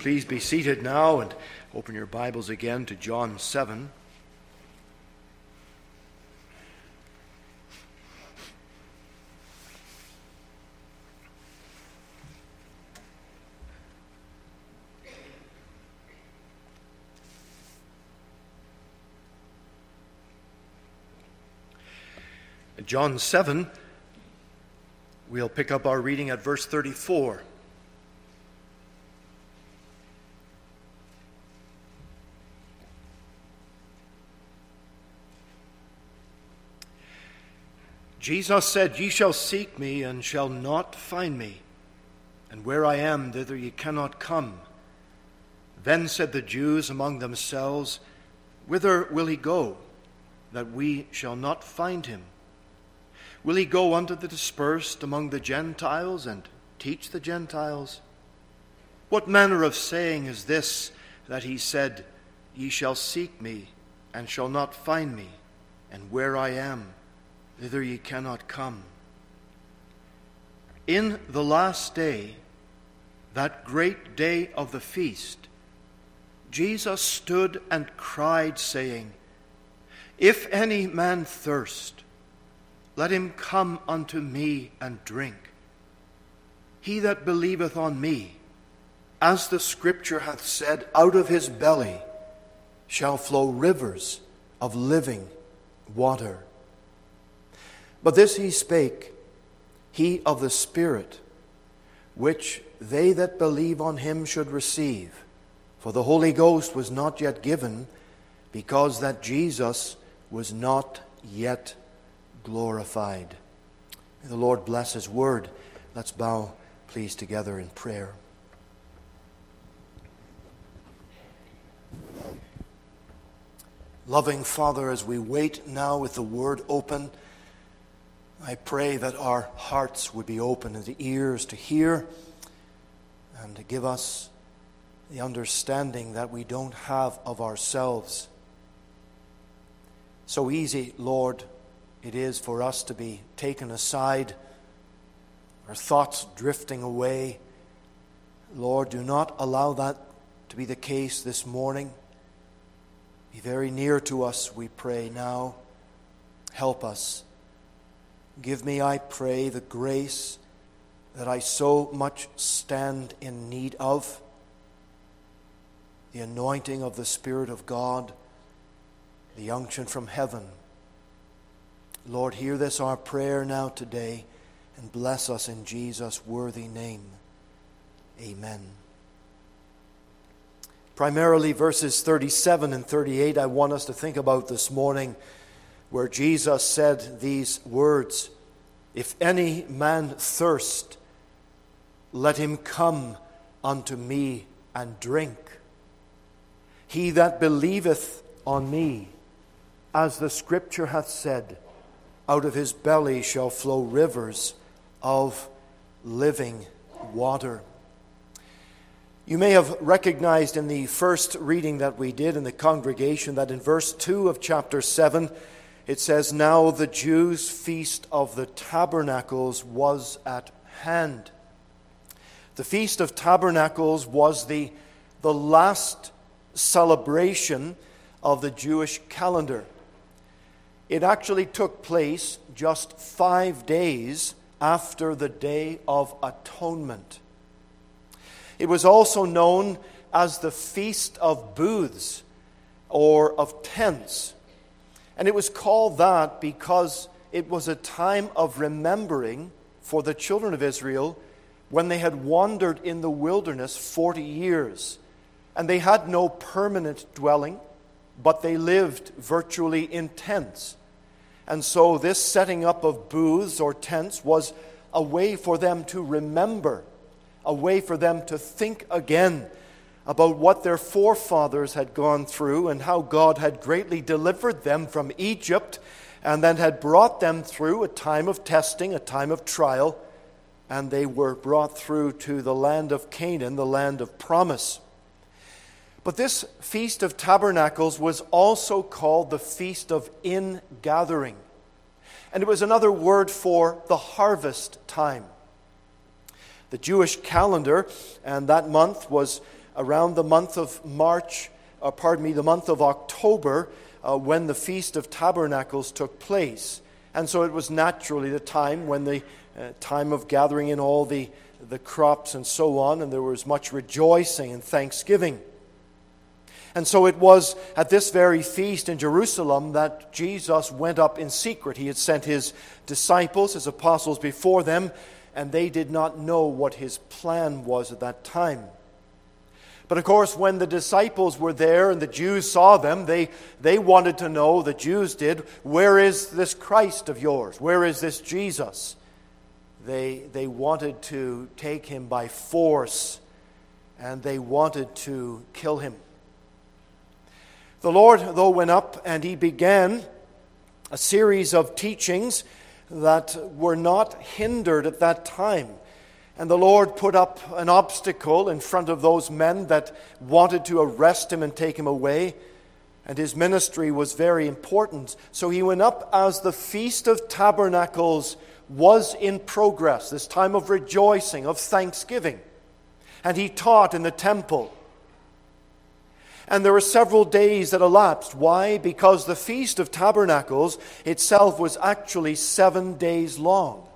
Please be seated now and open your Bibles again to John 7. John 7, we'll pick up our reading at verse 34. Jesus said, "Ye shall seek me, and shall not find me. And where I am, thither ye cannot come." Then said the Jews among themselves, "Whither will he go, that we shall not find him? Will he go unto the dispersed among the Gentiles, and teach the Gentiles? What manner of saying is this, that he said, Ye shall seek me, and shall not find me, and where I am, thither ye cannot come?" In the last day, that great day of the feast, Jesus stood and cried, saying, "If any man thirst, let him come unto me and drink. He that believeth on me, as the Scripture hath said, out of his belly shall flow rivers of living water." But this he spake, he of the Spirit, which they that believe on him should receive. For the Holy Ghost was not yet given, because that Jesus was not yet glorified. May the Lord bless his word. Let's bow, please, together in prayer. Loving Father, as we wait now with the word open, I pray that our hearts would be open and the ears to hear, and to give us the understanding that we don't have of ourselves. So easy, Lord, it is for us to be taken aside, our thoughts drifting away. Lord, do not allow that to be the case this morning. Be very near to us, we pray now. Help us. Give me, I pray, the grace that I so much stand in need of, the anointing of the Spirit of God, the unction from heaven. Lord, hear this, our prayer now today, and bless us in Jesus' worthy name. Amen. Primarily verses 37 and 38 I want us to think about this morning, where Jesus said these words, "If any man thirst, let him come unto me and drink. He that believeth on me, as the Scripture hath said, out of his belly shall flow rivers of living water." You may have recognized in the first reading that we did in the congregation that in verse 2 of chapter 7, it says, "Now the Jews' feast of the tabernacles was at hand." The Feast of Tabernacles was the last celebration of the Jewish calendar. It actually took place just 5 days after the Day of Atonement. It was also known as the Feast of Booths, or of Tents. And it was called that because it was a time of remembering for the children of Israel when they had wandered in the wilderness 40 years. And they had no permanent dwelling, but they lived virtually in tents. And so this setting up of booths or tents was a way for them to remember, a way for them to think again about what their forefathers had gone through and how God had greatly delivered them from Egypt and then had brought them through a time of testing, a time of trial, and they were brought through to the land of Canaan, the land of promise. But this Feast of Tabernacles was also called the Feast of Ingathering. And it was another word for the harvest time. The Jewish calendar, and that month was around the month of the month of October, when the Feast of Tabernacles took place. And so it was naturally the time when the time of gathering in all the crops and so on, and there was much rejoicing and thanksgiving. And so it was at this very feast in Jerusalem that Jesus went up in secret. He had sent his disciples, his apostles before them, and they did not know what his plan was at that time. But of course, when the disciples were there and the Jews saw them, they wanted to know, the Jews did, where is this Christ of yours? Where is this Jesus? They wanted to take him by force, and they wanted to kill him. The Lord, though, went up and he began a series of teachings that were not hindered at that time. And the Lord put up an obstacle in front of those men that wanted to arrest him and take him away. And his ministry was very important. So he went up as the Feast of Tabernacles was in progress, this time of rejoicing, of thanksgiving. And he taught in the temple. And there were several days that elapsed. Why? Because the Feast of Tabernacles itself was actually 7 days long.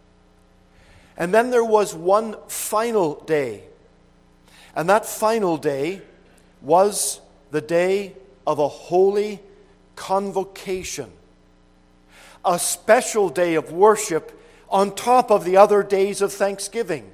And then there was one final day. And that final day was the day of a holy convocation. A special day of worship on top of the other days of thanksgiving.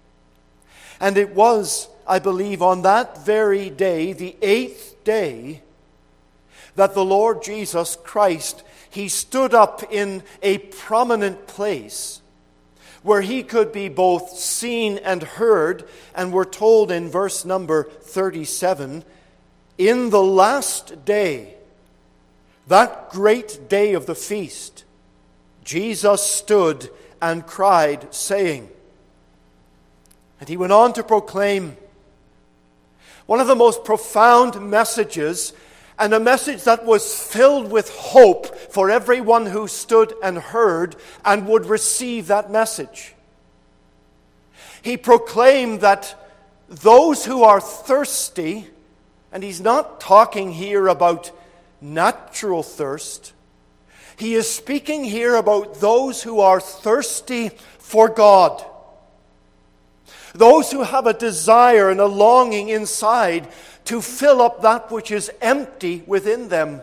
And it was, I believe, on that very day, the 8th day, that the Lord Jesus Christ, he stood up in a prominent place where he could be both seen and heard. And we're told in verse number 37, in the last day, that great day of the feast, Jesus stood and cried, saying, and he went on to proclaim one of the most profound messages, and a message that was filled with hope for everyone who stood and heard and would receive that message. He proclaimed that those who are thirsty, and he's not talking here about natural thirst, he is speaking here about those who are thirsty for God. Those who have a desire and a longing inside to fill up that which is empty within them.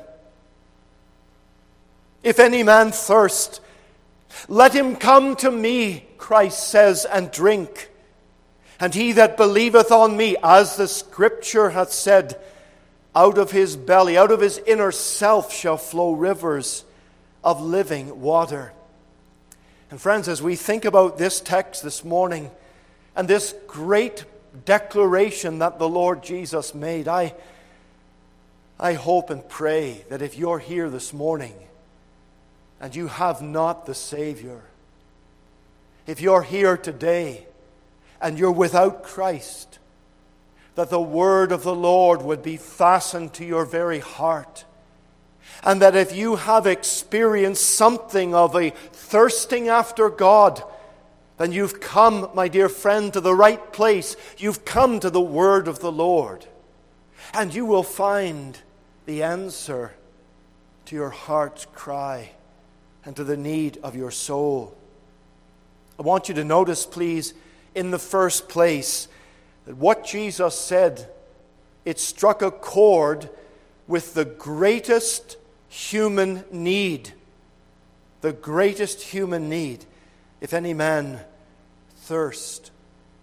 If any man thirst, let him come to me, Christ says, and drink. And he that believeth on me, as the Scripture hath said, out of his belly, out of his inner self shall flow rivers of living water. And friends, as we think about this text this morning, and this great declaration that the Lord Jesus made, I hope and pray that if you're here this morning and you have not the Savior, if you're here today and you're without Christ, that the word of the Lord would be fastened to your very heart. And that if you have experienced something of a thirsting after God, then you've come, my dear friend, to the right place. You've come to the word of the Lord. And you will find the answer to your heart's cry and to the need of your soul. I want you to notice, please, in the first place, that what Jesus said, it struck a chord with the greatest human need. The greatest human need. If any man thirst.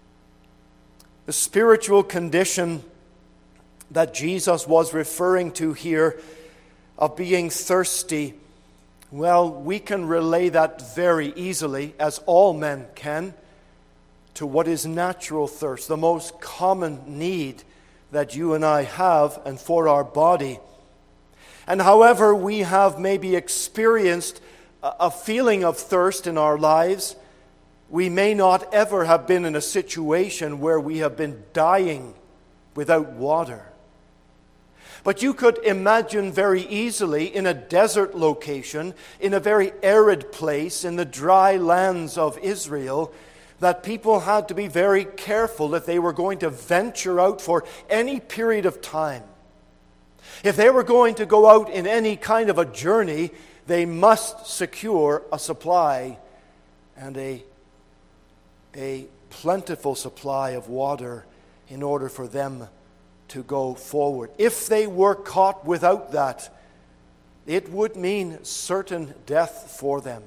The spiritual condition that Jesus was referring to here of being thirsty, well, we can relay that very easily, as all men can, to what is natural thirst, the most common need that you and I have and for our body. And however we have maybe experienced a feeling of thirst in our lives, we may not ever have been in a situation where we have been dying without water. But you could imagine very easily in a desert location, in a very arid place, in the dry lands of Israel, that people had to be very careful if they were going to venture out for any period of time. If they were going to go out in any kind of a journey, they must secure a supply and a plentiful supply of water in order for them to go forward. If they were caught without that, it would mean certain death for them.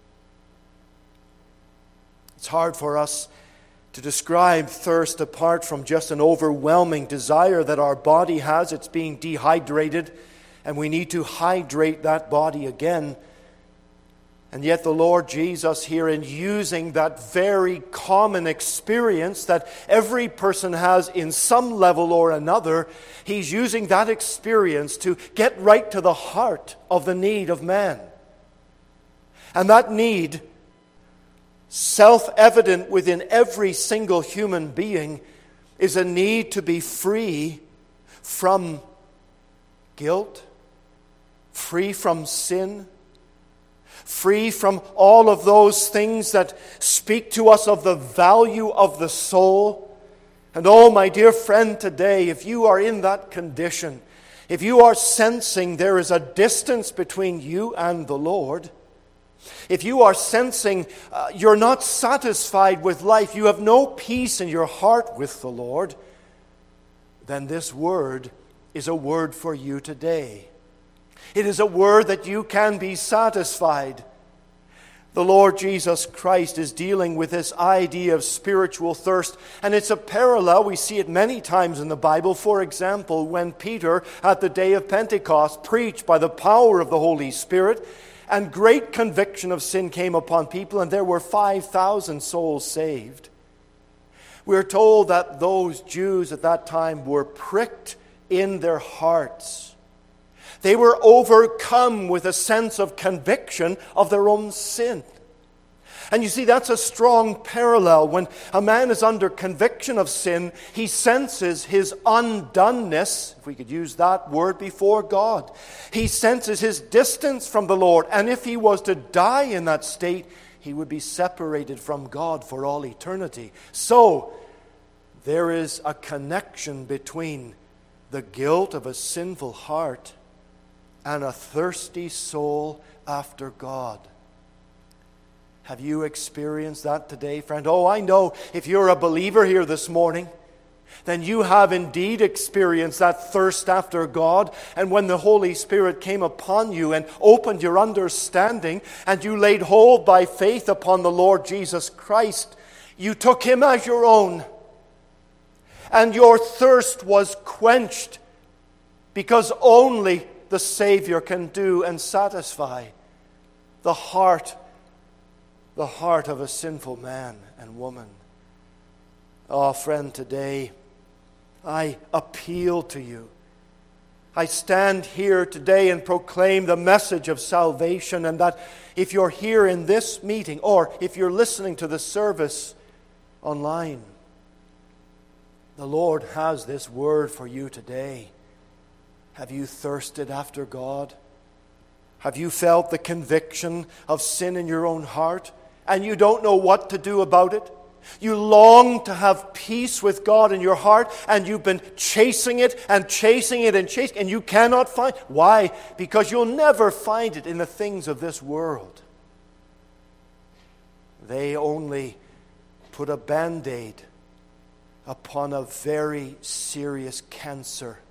It's hard for us to describe thirst apart from just an overwhelming desire that our body has. It's being dehydrated, and we need to hydrate that body again. And yet the Lord Jesus here, in using that very common experience that every person has in some level or another, He's using that experience to get right to the heart of the need of man. And that need, self-evident within every single human being, is a need to be free from guilt, free from sin, free from all of those things that speak to us of the value of the soul. And oh, my dear friend, today, if you are in that condition, if you are sensing there is a distance between you and the Lord, if you are sensing you're not satisfied with life, you have no peace in your heart with the Lord, then this word is a word for you today. It is a word that you can be satisfied. The Lord Jesus Christ is dealing with this idea of spiritual thirst, and it's a parallel. We see it many times in the Bible. For example, when Peter, at the day of Pentecost, preached by the power of the Holy Spirit, and great conviction of sin came upon people, and there were 5,000 souls saved. We're told that those Jews at that time were pricked in their hearts. They were overcome with a sense of conviction of their own sin. And you see, that's a strong parallel. When a man is under conviction of sin, he senses his undoneness, if we could use that word, before God. He senses his distance from the Lord. And if he was to die in that state, he would be separated from God for all eternity. So, there is a connection between the guilt of a sinful heart and a thirsty soul after God. Have you experienced that today, friend? Oh, I know if you're a believer here this morning, then you have indeed experienced that thirst after God. And when the Holy Spirit came upon you and opened your understanding, and you laid hold by faith upon the Lord Jesus Christ, you took Him as your own. And your thirst was quenched, because only the Savior can do and satisfy the heart of a sinful man and woman. Oh, friend, today I appeal to you. I stand here today and proclaim the message of salvation, and that if you're here in this meeting, or if you're listening to the service online, the Lord has this word for you today. Have you thirsted after God? Have you felt the conviction of sin in your own heart, and you don't know what to do about it? You long to have peace with God in your heart, and you've been chasing it and chasing it and chasing it, and you cannot find it. Why? Because you'll never find it in the things of this world. They only put a Band-Aid upon a very serious cancer.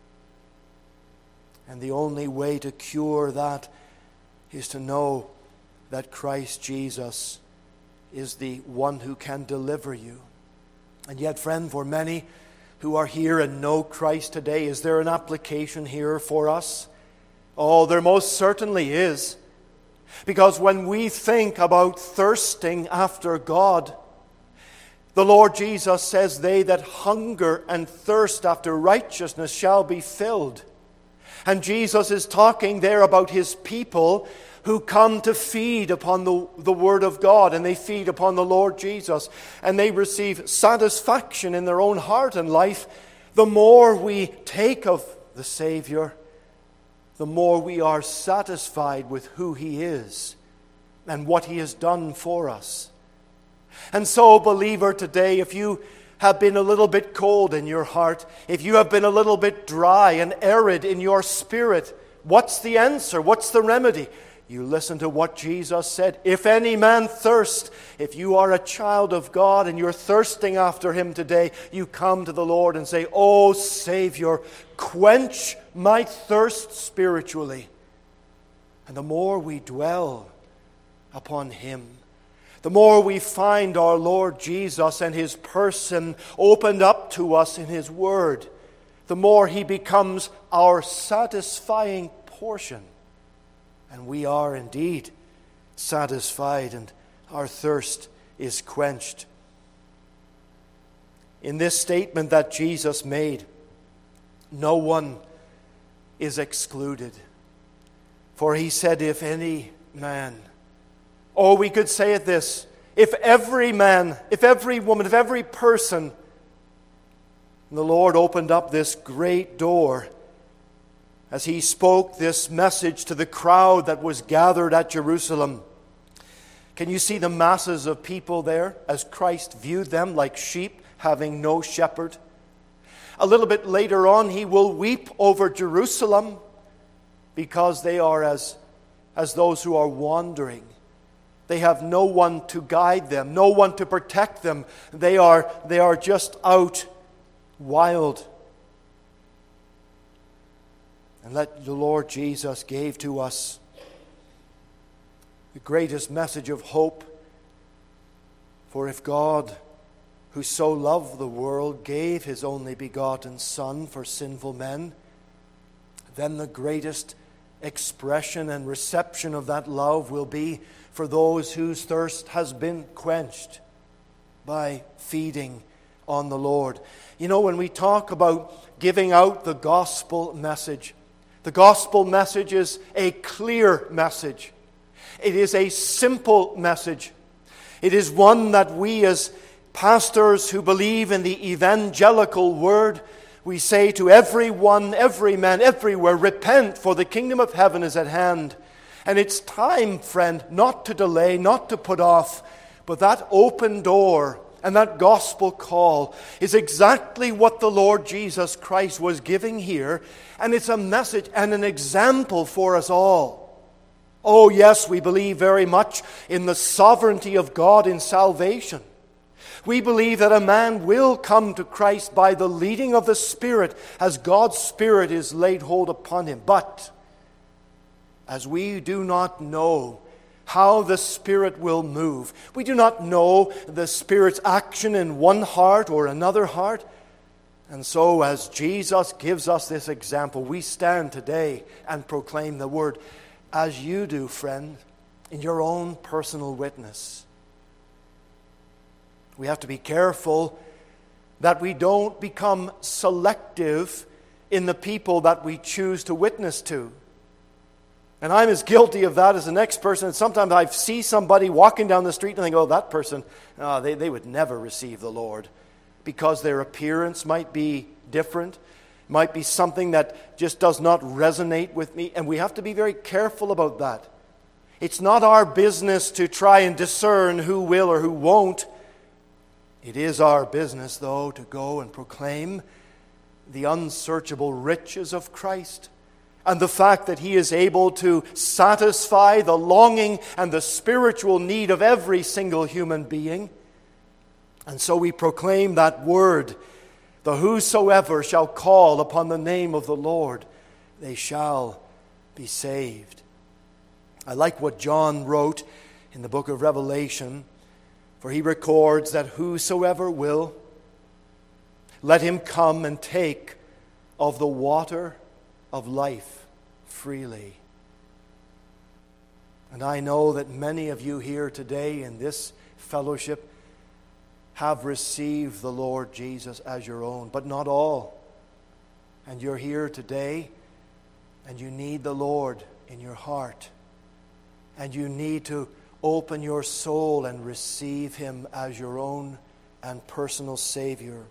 And the only way to cure that is to know that Christ Jesus is the one who can deliver you. And yet, friend, for many who are here and know Christ today, is there an application here for us? Oh, there most certainly is. Because when we think about thirsting after God, the Lord Jesus says, "They that hunger and thirst after righteousness shall be filled." And Jesus is talking there about His people who come to feed upon the Word of God, and they feed upon the Lord Jesus, and they receive satisfaction in their own heart and life. The more we take of the Savior, the more we are satisfied with who He is and what He has done for us. And so, believer, today, if you have been a little bit cold in your heart, if you have been a little bit dry and arid in your spirit, what's the answer? What's the remedy? You listen to what Jesus said. If any man thirst, if you are a child of God and you're thirsting after Him today, you come to the Lord and say, "Oh, Savior, quench my thirst spiritually." And the more we dwell upon Him, the more we find our Lord Jesus and His person opened up to us in His Word, the more He becomes our satisfying portion. And we are indeed satisfied, and our thirst is quenched. In this statement that Jesus made, no one is excluded. For He said, if any man, or we could say it this, if every man, if every woman, if every person, the Lord opened up this great door as He spoke this message to the crowd that was gathered at Jerusalem. Can you see the masses of people there as Christ viewed them like sheep having no shepherd? A little bit later on, He will weep over Jerusalem because they are as those who are wandering. They have no one to guide them, no one to protect them. They are just out wild. And let the Lord Jesus gave to us the greatest message of hope. For if God, who so loved the world, gave His only begotten Son for sinful men, then the greatest expression and reception of that love will be for those whose thirst has been quenched by feeding on the Lord. You know, when we talk about giving out the gospel message is a clear message. It is a simple message. It is one that we as pastors who believe in the evangelical word, we say to everyone, every man, everywhere, repent, for the kingdom of heaven is at hand. And it's time, friend, not to delay, not to put off, but that open door and that gospel call is exactly what the Lord Jesus Christ was giving here. And it's a message and an example for us all. Oh yes, we believe very much in the sovereignty of God in salvation. We believe that a man will come to Christ by the leading of the Spirit as God's Spirit is laid hold upon him. But as we do not know how the Spirit will move, we do not know the Spirit's action in one heart or another heart. And so as Jesus gives us this example, we stand today and proclaim the word as you do, friend, in your own personal witness. We have to be careful that we don't become selective in the people that we choose to witness to. And I'm as guilty of that as the next person. And sometimes I see somebody walking down the street and think, oh, that person, they would never receive the Lord. Because their appearance might be different, might be something that just does not resonate with me. And we have to be very careful about that. It's not our business to try and discern who will or who won't. It is our business, though, to go and proclaim the unsearchable riches of Christ and the fact that He is able to satisfy the longing and the spiritual need of every single human being. And so we proclaim that word, the whosoever shall call upon the name of the Lord, they shall be saved. I like what John wrote in the book of Revelation, for he records that whosoever will, let him come and take of the water of life freely. And I know that many of you here today in this fellowship have received the Lord Jesus as your own, but not all. And you're here today and you need the Lord in your heart. And you need to open your soul and receive Him as your own and personal Savior.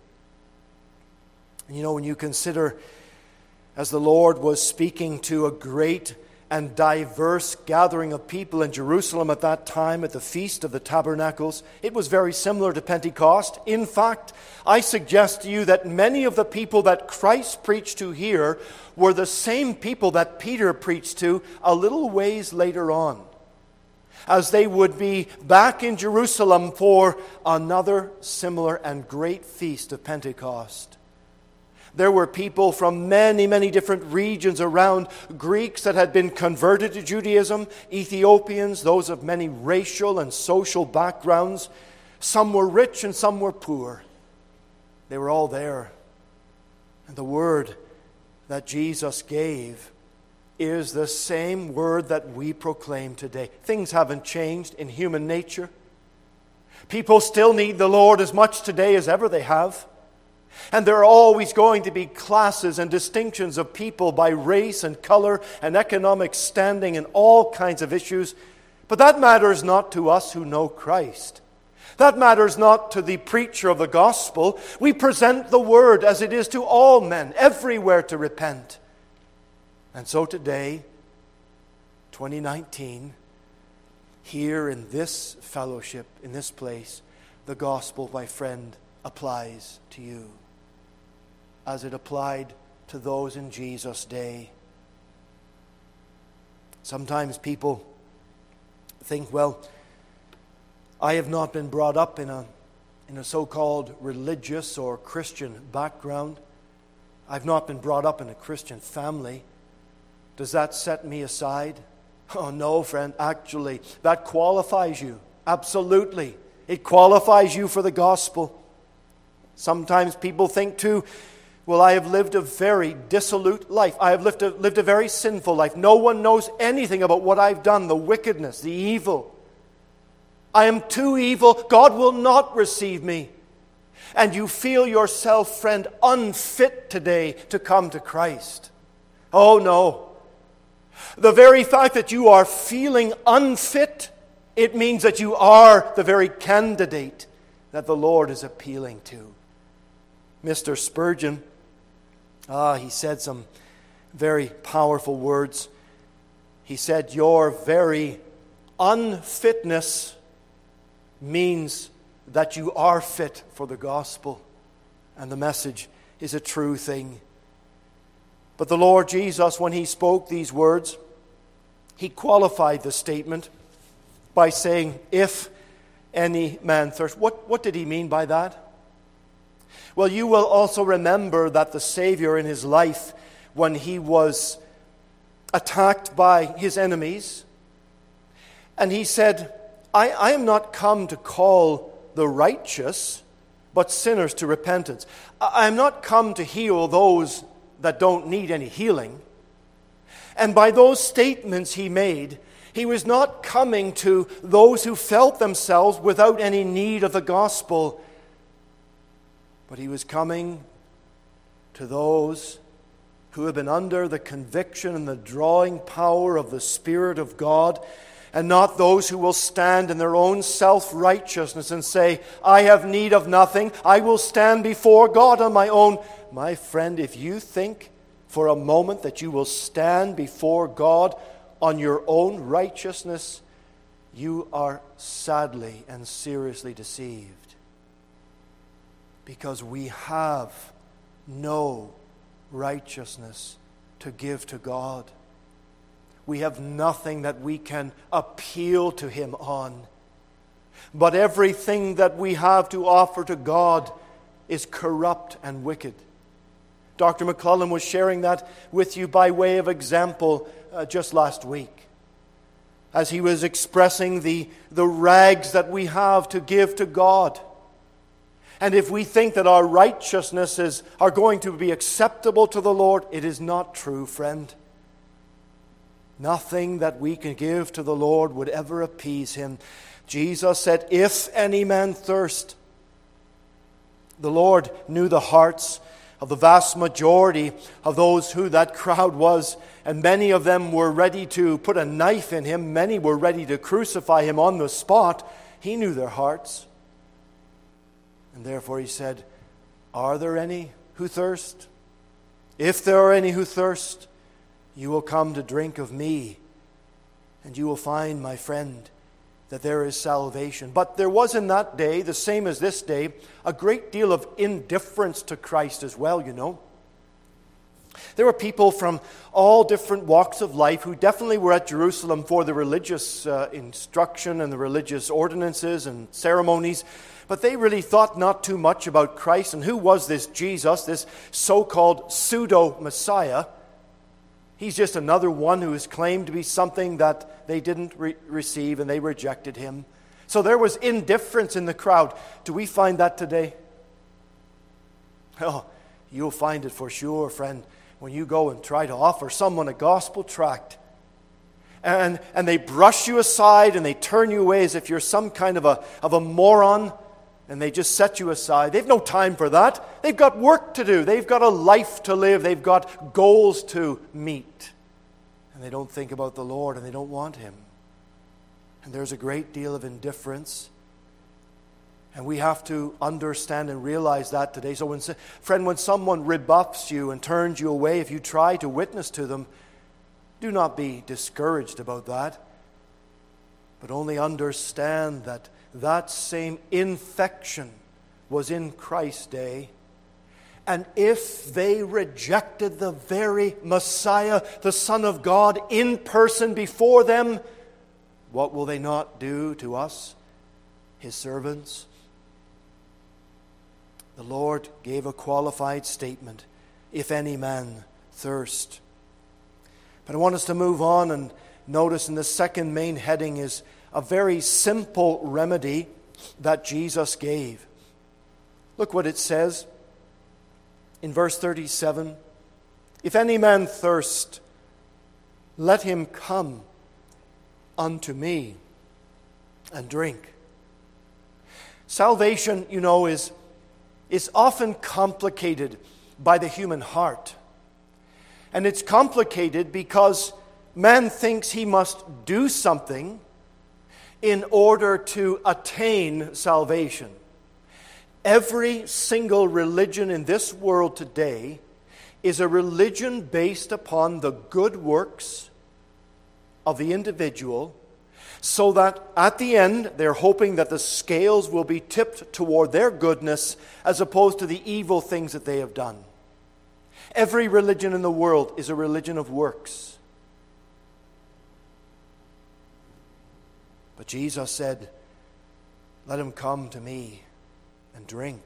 And you know, when you consider, as the Lord was speaking to a great and diverse gathering of people in Jerusalem at that time at the Feast of the Tabernacles. It was very similar to Pentecost. In fact, I suggest to you that many of the people that Christ preached to here were the same people that Peter preached to a little ways later on, as they would be back in Jerusalem for another similar and great feast of Pentecost. There were people from many, many different regions around, Greeks that had been converted to Judaism, Ethiopians, those of many racial and social backgrounds. Some were rich and some were poor. They were all there. And the word that Jesus gave is the same word that we proclaim today. Things haven't changed in human nature. People still need the Lord as much today as ever they have. And there are always going to be classes and distinctions of people by race and color and economic standing and all kinds of issues. But that matters not to us who know Christ. That matters not to the preacher of the gospel. We present the word as it is to all men, everywhere to repent. And so today, 2019, here in this fellowship, in this place, the gospel, my friend, applies to you as it applied to those in Jesus' day. Sometimes people think, well, I have not been brought up in a so-called religious or Christian background. I've not been brought up in a Christian family. Does that set me aside? Oh no, friend, actually, that qualifies you. Absolutely. It qualifies you for the gospel. Sometimes people think too, well, I have lived a very dissolute life. I have lived a very sinful life. No one knows anything about what I've done, the wickedness, the evil. I am too evil. God will not receive me. And you feel yourself, friend, unfit today to come to Christ. Oh no. The very fact that you are feeling unfit, it means that you are the very candidate that the Lord is appealing to. Mr. Spurgeon, he said some very powerful words. He said, your very unfitness means that you are fit for the gospel. And the message is a true thing. But the Lord Jesus, when he spoke these words, he qualified the statement by saying, if any man thirst. What did he mean by that? Well, you will also remember that the Savior in his life, when he was attacked by his enemies, and he said, I am not come to call the righteous, but sinners to repentance. I am not come to heal those that don't need any healing. And by those statements he made, he was not coming to those who felt themselves without any need of the gospel, but he was coming to those who have been under the conviction and the drawing power of the Spirit of God, and not those who will stand in their own self-righteousness and say, I have need of nothing, I will stand before God on my own. My friend, if you think for a moment that you will stand before God on your own righteousness, you are sadly and seriously deceived. Because we have no righteousness to give to God. We have nothing that we can appeal to him on. But everything that we have to offer to God is corrupt and wicked. Dr. McClellan was sharing that with you by way of example just last week, as he was expressing the rags that we have to give to God. And if we think that our righteousnesses are going to be acceptable to the Lord, it is not true, friend. Nothing that we can give to the Lord would ever appease him. Jesus said, if any man thirst. The Lord knew the hearts of the vast majority of those who that crowd was, and many of them were ready to put a knife in him. Many were ready to crucify him on the spot. He knew their hearts. And therefore he said, are there any who thirst? If there are any who thirst, You will come to drink of me, and you will find, my friend, that there is salvation. But there was in that day, the same as this day, a great deal of indifference to Christ as well, you know. There were people from all different walks of life who definitely were at Jerusalem for the religious instruction and the religious ordinances and ceremonies, but they really thought not too much about Christ. And who was this Jesus, this so-called pseudo-Messiah? He's just another one who is claimed to be something that they didn't receive, and they rejected him. So there was indifference in the crowd. Do we find that today? Oh, you'll find it for sure, friend, when you go and try to offer someone a gospel tract. And they brush you aside and they turn you away as if you're some kind of a moron, and they just set you aside. They've no time for that. They've got work to do. They've got a life to live. They've got goals to meet. And they don't think about the Lord, and they don't want him. And there's a great deal of indifference. And we have to understand and realize that today. So when someone rebuffs you and turns you away, if you try to witness to them, do not be discouraged about that. But only understand that that same infection was in Christ's day. And if they rejected the very Messiah, the Son of God, in person before them, what will they not do to us, his servants? The Lord gave a qualified statement, if any man thirst. But I want us to move on and notice in the second main heading is a very simple remedy that Jesus gave. Look what it says in verse 37. If any man thirst, let him come unto me and drink. Salvation, you know, is often complicated by the human heart. And it's complicated because man thinks he must do something in order to attain salvation. Every single religion in this world today is a religion based upon the good works of the individual, so that at the end they're hoping that the scales will be tipped toward their goodness as opposed to the evil things that they have done. Every religion in the world is a religion of works. But Jesus said, let him come to me and drink.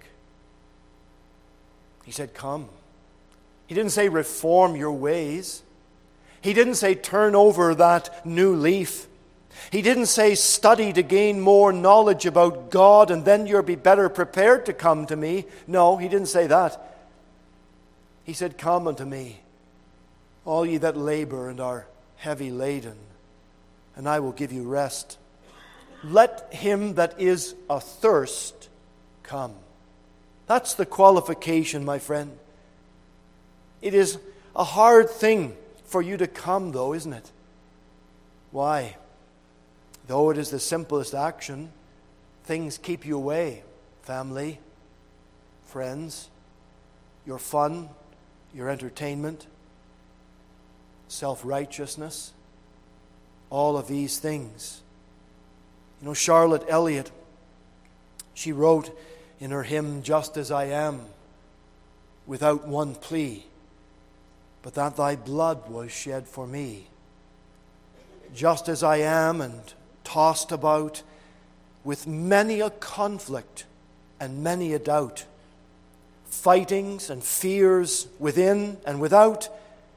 He said, come. He didn't say reform your ways. He didn't say turn over that new leaf. He didn't say study to gain more knowledge about God and then you'll be better prepared to come to me. No, he didn't say that. He said, come unto me, all ye that labor and are heavy laden, and I will give you rest. Let him that is athirst come. That's the qualification, my friend. It is a hard thing for you to come, though, isn't it? Why? Though it is the simplest action, things keep you away. Family, friends, your fun, your entertainment, self-righteousness, all of these things. You know, Charlotte Elliott, she wrote in her hymn, Just as I am, without one plea, but that thy blood was shed for me. Just as I am, and tossed about with many a conflict and many a doubt, fightings and fears within and without,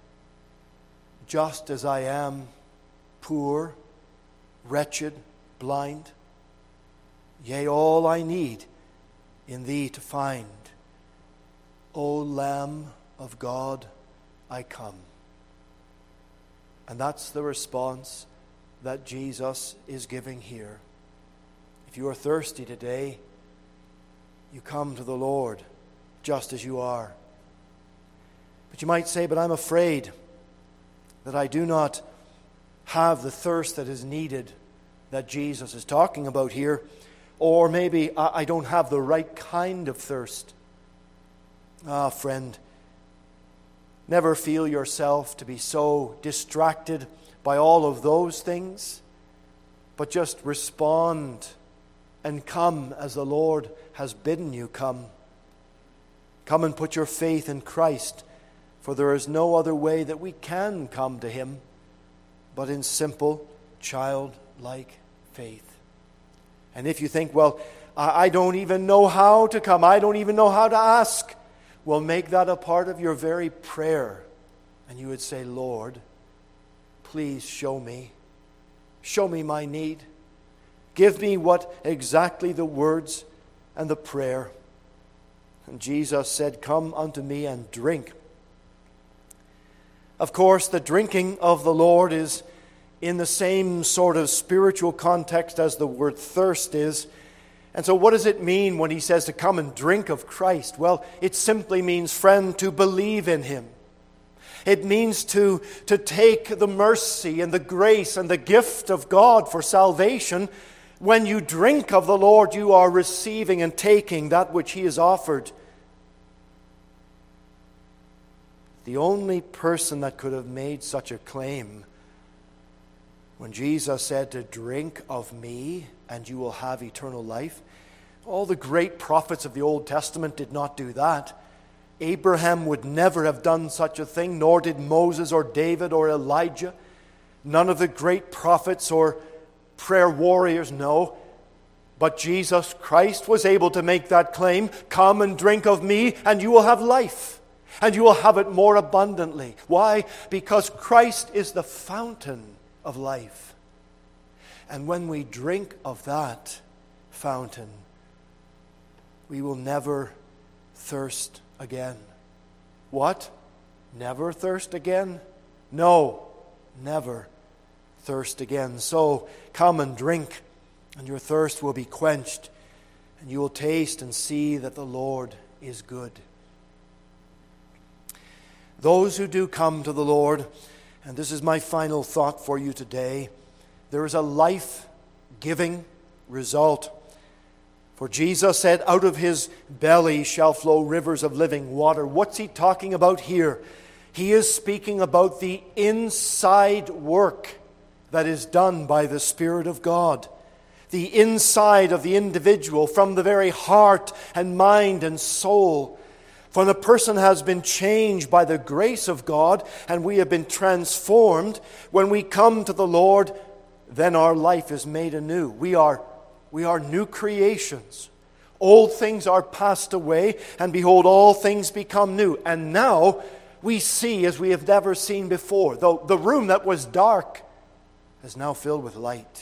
just as I am, poor, wretched, blind, yea, all I need in thee to find. O Lamb of God, I come. And that's the response that Jesus is giving here. If you are thirsty today, you come to the Lord just as you are. But you might say, but I'm afraid that I do not have the thirst that is needed that Jesus is talking about here, or maybe I don't have the right kind of thirst. Ah, friend, Never feel yourself to be so distracted by all of those things, but just respond and come as the Lord has bidden you come. Come and put your faith in Christ, for there is no other way that we can come to Him but in simple, childlike faith. And if you think, well, I don't even know how to come, I don't even know how to ask, well, make that a part of your very prayer. And you would say, Lord, please show me my need. Give me what exactly the words and the prayer. And Jesus said, come unto me and drink. Of course, the drinking of the Lord is in the same sort of spiritual context as the word thirst is. And so what does it mean when he says to come and drink of Christ? Well, it simply means, friend, to believe in Him. It means to take the mercy and the grace and the gift of God for salvation. When you drink of the Lord, you are receiving and taking that which He has offered. The only person that could have made such a claim, when Jesus said to drink of me and you will have eternal life, all the great prophets of the Old Testament did not do that. Abraham would never have done such a thing, nor did Moses or David or Elijah. None of the great prophets or prayer warriors, no. But Jesus Christ was able to make that claim, come and drink of me and you will have life. And you will have it more abundantly. Why? Because Christ is the fountain of life. And when we drink of that fountain, we will never thirst again. What? Never thirst again? No, never thirst again. So come and drink, and your thirst will be quenched, and you will taste and see that the Lord is good. Those who do come to the Lord, and this is my final thought for you today, there is a life-giving result. For Jesus said, out of His belly shall flow rivers of living water. What's He talking about here? He is speaking about the inside work that is done by the Spirit of God. The inside of the individual, from the very heart and mind and soul. When a person has been changed by the grace of God and we have been transformed, when we come to the Lord, then our life is made anew. We are new creations. Old things are passed away, and behold, all things become new. And now we see as we have never seen before. The room that was dark is now filled with light.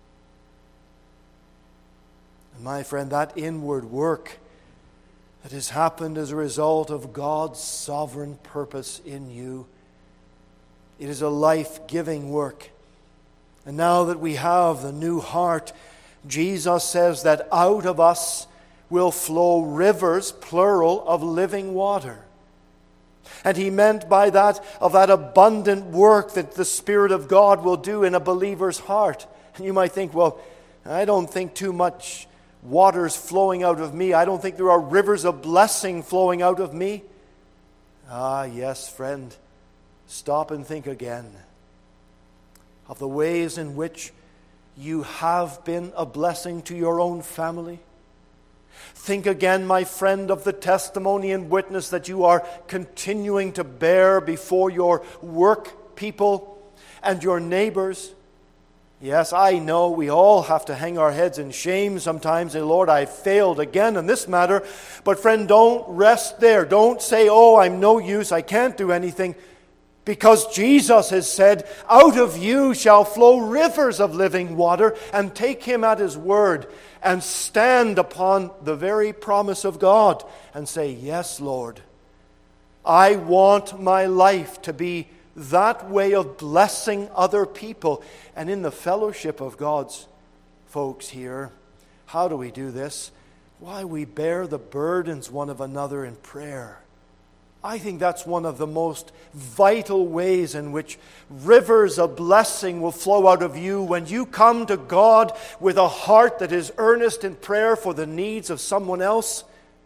And my friend, that inward work that has happened as a result of God's sovereign purpose in you, it is a life-giving work. And now that we have the new heart, Jesus says that out of us will flow rivers, plural, of living water. And He meant by that, of that abundant work that the Spirit of God will do in a believer's heart. And you might think, well, I don't think too much water's flowing out of me. I don't think there are rivers of blessing flowing out of me. Ah, yes, friend. Stop and think again of the ways in which you have been a blessing to your own family. Think again, my friend, of the testimony and witness that you are continuing to bear before your work people and your neighbors. Yes, I know we all have to hang our heads in shame sometimes. And Lord, I failed again in this matter. But friend, don't rest there. Don't say, oh, I'm no use, I can't do anything. Because Jesus has said, out of you shall flow rivers of living water. And take Him at His word and stand upon the very promise of God and say, yes, Lord, I want my life to be that way of blessing other people. And in the fellowship of God's folks here, how do we do this? Why, we bear the burdens one of another in prayer. I think that's one of the most vital ways in which rivers of blessing will flow out of you when you come to God with a heart that is earnest in prayer for the needs of someone else.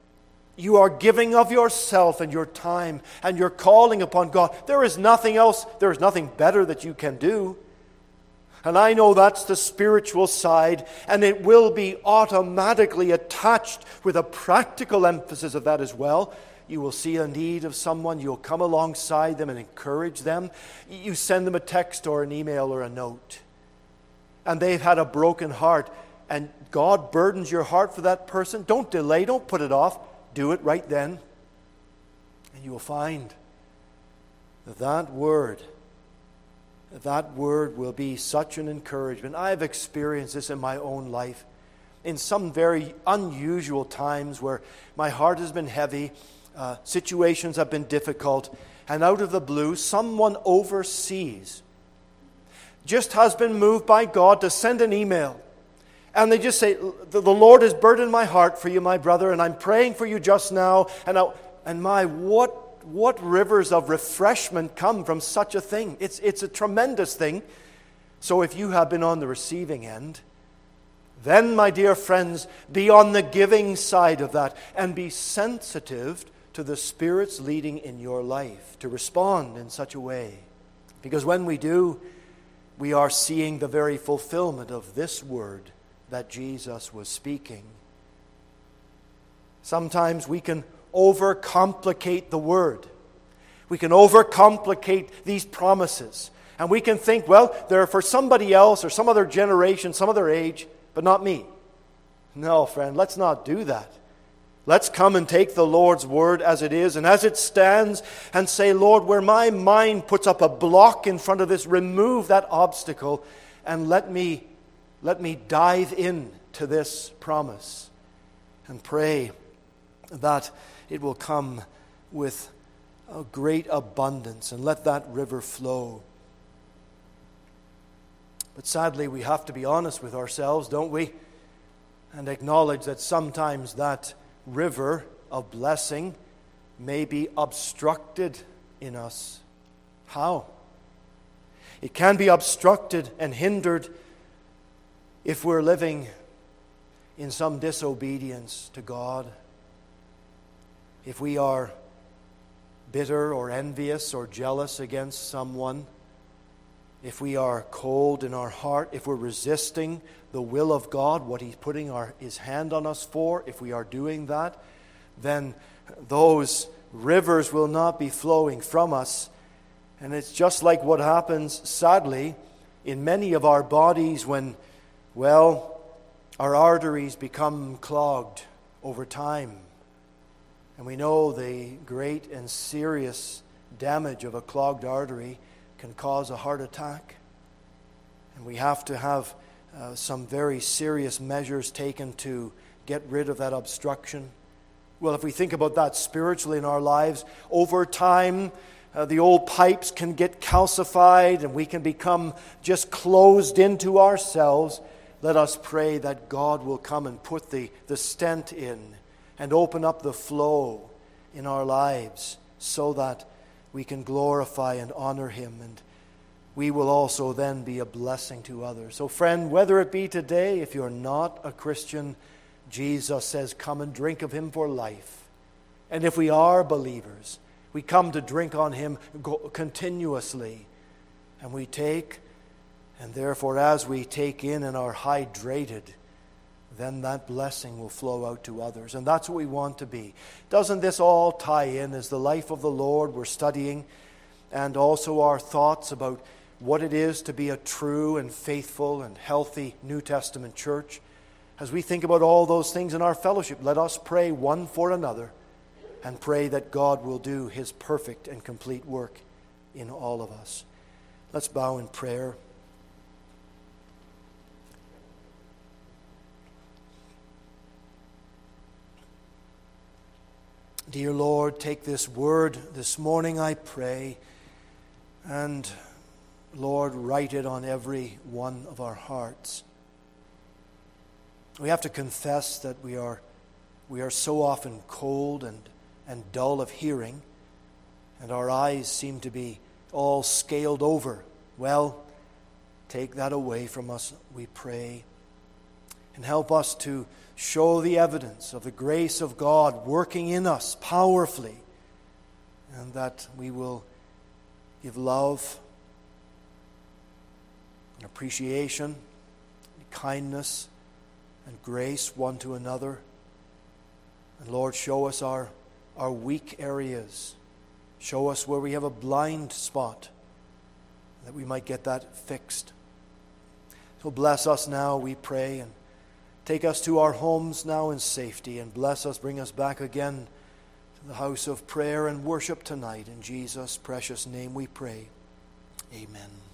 You are giving of yourself and your time, and you're calling upon God. There is nothing else, there is nothing better that you can do. And I know that's the spiritual side, and it will be automatically attached with a practical emphasis of that as well. You will see a need of someone, you'll come alongside them and encourage them. You send them a text or an email or a note, and they've had a broken heart, and God burdens your heart for that person. Don't delay, don't put it off. Do it right then, and you will find that word will be such an encouragement. I've experienced this in my own life in some very unusual times where my heart has been heavy, situations have been difficult, and out of the blue, someone overseas just has been moved by God to send an email. And they just say, the Lord has burdened my heart for you, my brother, and I'm praying for you just now. And what rivers of refreshment come from such a thing? It's a tremendous thing. So if you have been on the receiving end, then, my dear friends, be on the giving side of that and be sensitive to the Spirit's leading in your life to respond in such a way. Because when we do, we are seeing the very fulfillment of this word that Jesus was speaking. Sometimes we can overcomplicate the word. We can overcomplicate these promises. And we can think, well, they're for somebody else or some other generation, some other age, but not me. No, friend, let's not do that. Let's come and take the Lord's word as it is and as it stands and say, Lord, where my mind puts up a block in front of this, remove that obstacle and let me dive into this promise and pray that it will come with a great abundance, and let that river flow. But sadly, we have to be honest with ourselves, don't we? And acknowledge that sometimes that river of blessing may be obstructed in us. How? It can be obstructed and hindered if we're living in some disobedience to God, if we are bitter or envious or jealous against someone, if we are cold in our heart, if we're resisting the will of God, what He's putting His hand on us for, if we are doing that, then those rivers will not be flowing from us. And it's just like what happens, sadly, in many of our bodies when, well, our arteries become clogged over time. And we know the great and serious damage of a clogged artery can cause a heart attack. And we have to have some very serious measures taken to get rid of that obstruction. Well, if we think about that spiritually in our lives, over time, the old pipes can get calcified and we can become just closed into ourselves. Let us pray that God will come and put the stent in and open up the flow in our lives so that we can glorify and honor Him, and we will also then be a blessing to others. So friend, whether it be today, if you're not a Christian, Jesus says, come and drink of Him for life. And if we are believers, we come to drink on Him continuously. And we take, and therefore as we take in and are hydrated, then that blessing will flow out to others. And that's what we want to be. Doesn't this all tie in as the life of the Lord we're studying, and also our thoughts about what it is to be a true and faithful and healthy New Testament church? As we think about all those things in our fellowship, let us pray one for another and pray that God will do His perfect and complete work in all of us. Let's bow in prayer. Dear Lord, take this word this morning, I pray, and Lord, write it on every one of our hearts. We have to confess that we are so often cold and dull of hearing, and our eyes seem to be all scaled over. Well, take that away from us, we pray. and help us to show the evidence of the grace of God working in us powerfully, and that we will give love and appreciation, and kindness and grace one to another. And Lord, show us our weak areas. Show us where we have a blind spot, that we might get that fixed. So bless us now, we pray, and take us to our homes now in safety, and bless us, bring us back again to the house of prayer and worship tonight. In Jesus' precious name we pray. Amen.